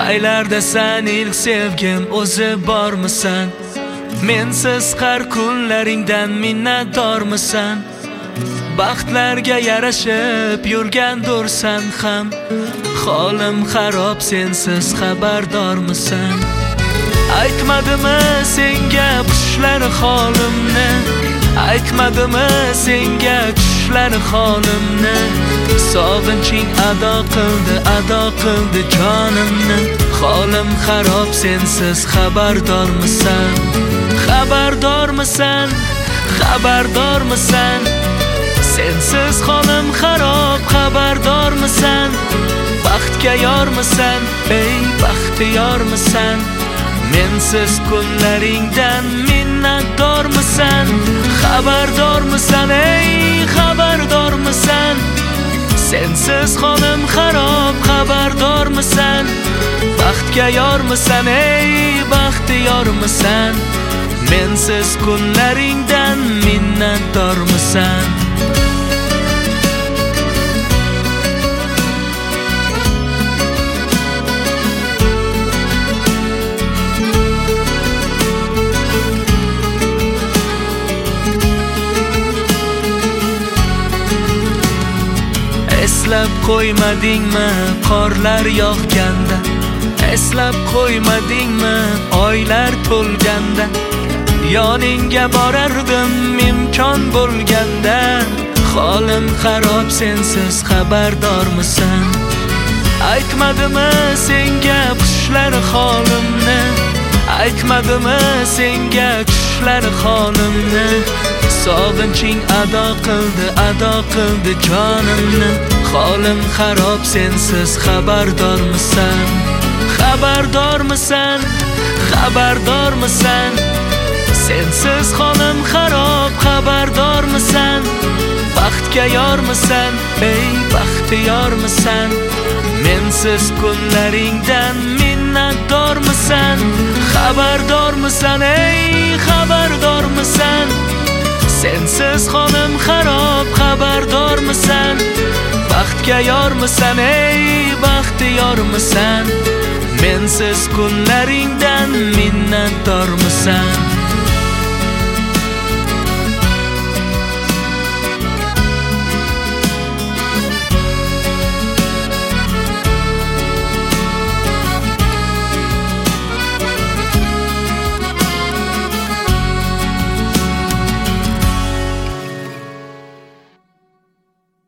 Aylarda sen ilk sevgim o'zi bormisan? Mensiz har kunlaringdan minnatdormisan? Baxtlarga yarashib yurgandursan ham, holim xarob sensiz xabardormisan? Aytmadimi senga qushlar holimni? Aytmadimi senga qushlar holimni? Sog'inching ado qildi jonimni. Holim xarob sensiz xabardormisan? Xabardormisan? Xabardormisan? Sensiz holim xarob xabardormisan? Baxtga yormisan, ey baxtiyormisan? Mensiz kunlaringdan minnatdormisan? Xabardormisan, ey xabardormisan? Sensiz holim xarob xabardormisan? Baxtga yormisan, ey baxtiyormisan? Mensiz kunlaringdan minnatdormisan? Eslab qo'ymadingmi qorlar yog'ganda? Eslab qo'ymadingmi oylar to'lganda? Yoningga borardim imkon bo'lganda. Holim xarob sensiz xabardormisan? Aytmadimi senga qushlar holimni? Aytmadimi senga qushlar holimni? Sog'inching ado qildi jonimni. Holim xarob sensiz xabardormisan? Xabardormisan? Xabardormisan? Sensiz holim xarob xabardormisan? Baxtga yormisan, ey baxtiyormisan? Mensiz kunlaringdan minnatdormisan? Xabardormisan, ey xabardormisan? Sensiz holim xarob xabardormisan? Baxtga yormisan, ey baxtiyormisan? Mensiz kunlaringdan minnatdormisan?